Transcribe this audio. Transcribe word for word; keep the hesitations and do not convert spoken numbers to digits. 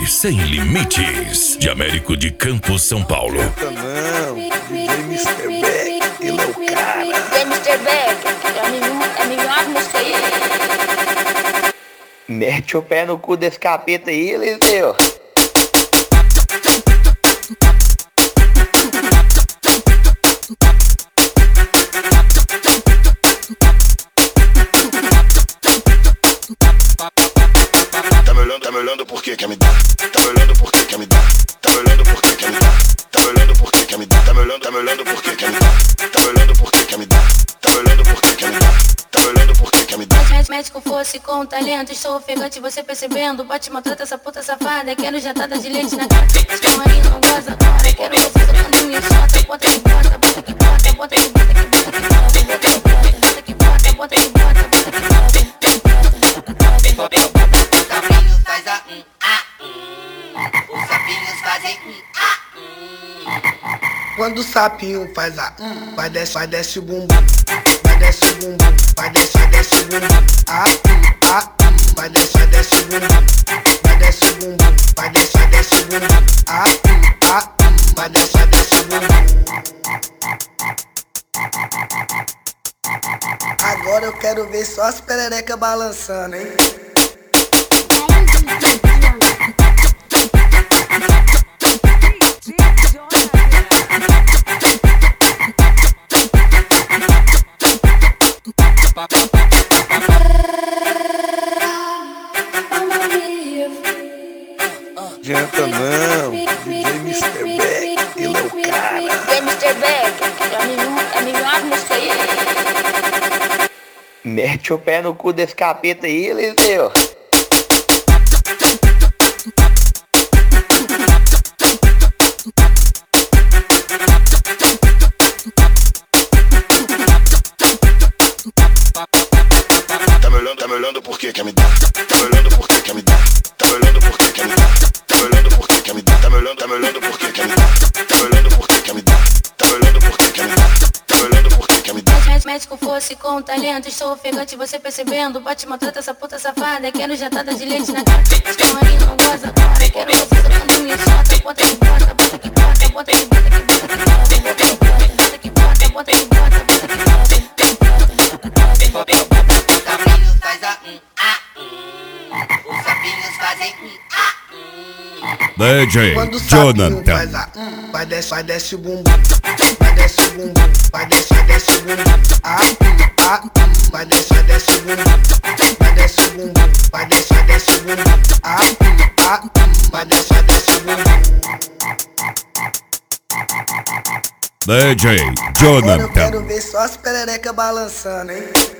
sem limites. De Américo de Campos, São Paulo. Não, D J mister Beck, ele é o cara. D J mister Beck, é a melhor música aí. Mete o pé no cu desse capeta aí, Eliseu. Tá me olhando, tá me olhando porque quer me dar. Tá me olhando porque quer me dar. Tá me olhando porque quer me dar. Tá me olhando porque quer me dar. Tá me olhando, tá me olhando porque quer me dar. Tá me olhando porque quer me dar. Tá me olhando porque quer me dar. Tá me olhando porque quer me dar. Se médico fosse com talento, estou ofegante, você percebendo. Bate, maltrata essa puta safada. Quero jatada de leite na cara. Estão aí, não goza agora. Quero você tocando minha chota. Bota que bota, bota que bota, bota que bota, que bota que bota, bota que bota, bota que bota, bota que bota, bota que bota. Faz a um, a um. Os sapinhos fazem um, a um. Quando o sapinho faz a um, vai desce, vai desce o bumbum. Vai desce o bumbum, vai desce, vai desce o bumbum. A um, a um, vai desce, vai desce o bumbum. Vai desce o bumbum, vai desce, vai desce o bumbum. A um, a um, vai desce, vai desce o bumbum. Agora eu quero ver só as pererecas balançando, hein? Adianta não, D J mister Beck, ele é o cara. D J mister Beck, é a melhor música aí. Mete o pé no cu desse capeta aí, Eliseu. Tá me olhando, tá me olhando porque quer me dar. Tá me olhando porque quer me dar. Tá me olhando porque quer me dar. Tá me olhando porque quer me dar. Tá me olhando, tá me olhando porque quer me dar. Tá me olhando porque quer me dar. Tá me olhando porque quer me dar. Tá me olhando porque quer me dar. Se médico fosse com talento, estou ofegante, você percebendo. Bate, maltrata essa puta safada. Quero jatada de leite na cara. Estão aí, não goza agora. Quero você tocando minha chota. Bota que bota, bota que bota, bota que bota, que bota que bota, bota que bota, bota que bota, bota que bota, bota que bota. Os sapinhos faz a um, a um. Os sapinhos fazem um, a um. D J Quando o sapinho Jonathan. faz a um, vai desce, vai desce o bumbum. Vai desce o bumbum, vai desce, vai desce o bumbum. A um, a um, vai desce, vai desce o bumbum. Vai desce o bumbum, vai desce, vai desce o bumbum. A um, a um, vai desce, vai desce o bumbum. D J Agora eu Jonathan. quero ver só as pererecas balançando, hein?